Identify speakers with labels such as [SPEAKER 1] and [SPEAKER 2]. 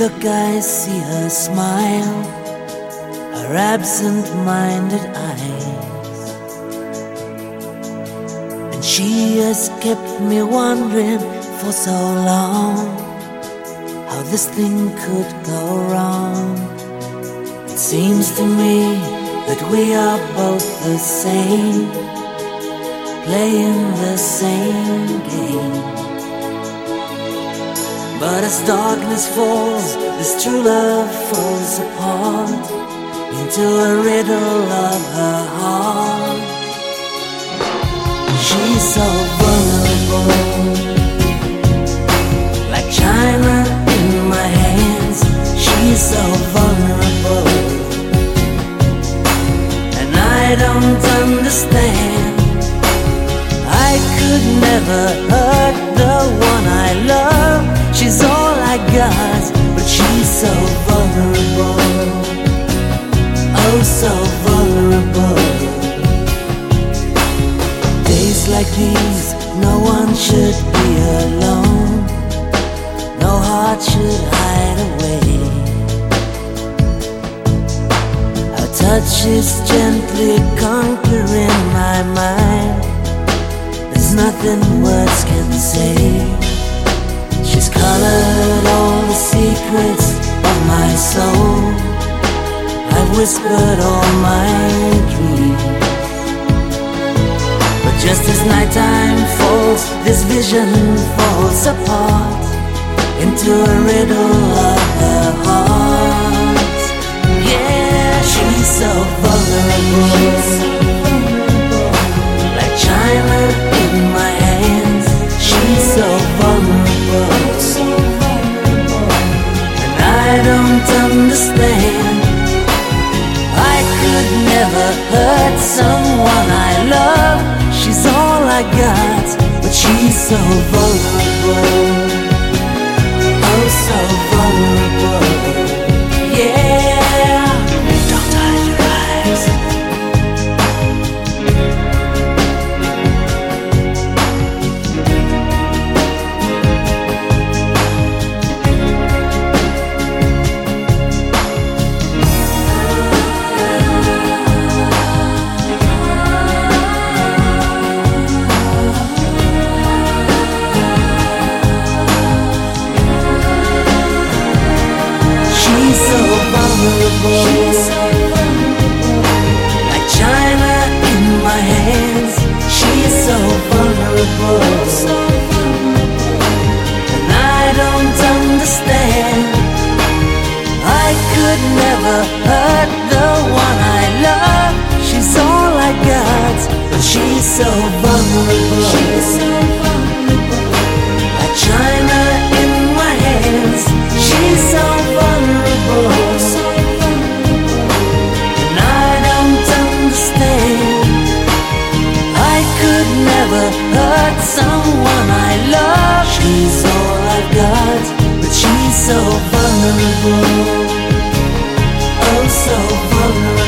[SPEAKER 1] look I see her smile, her absent-minded eyes, and she has kept me wondering for so long how this thing could go wrong. It seems to me that we are both the same, playing the same game. But as darkness falls, this true love falls apart into a riddle of her heart. She's so vulnerable, like china in my hands. She's so vulnerable, and I don't understand. I could never hurt the one I love. She's all I got, but she's so vulnerable, oh so vulnerable. Days like these, no one should be alone, no heart should hide away. Her touch is gently conquering my mind, there's nothing words can say. She's colored all the secrets of my soul, I've whispered all my dreams. But just as nighttime falls, this vision falls apart into a riddle of her heart. Yeah, she's so vulnerable, like china in my hands. She's so vulnerable, and I don't understand. I could never hurt someone I love. She's all I got, but she's so vulnerable, oh so vulnerable. Yeah, don't hide your eyes. She's so vulnerable, like china in my hands. She's so vulnerable, and I don't understand. I could never hurt the one I love. She's all I got, but she's so vulnerable. She's so vulnerable, like china in my hands. She's so vulnerable, and I don't understand. I could never hurt someone I love. She's all I got, but she's so vulnerable, oh so vulnerable.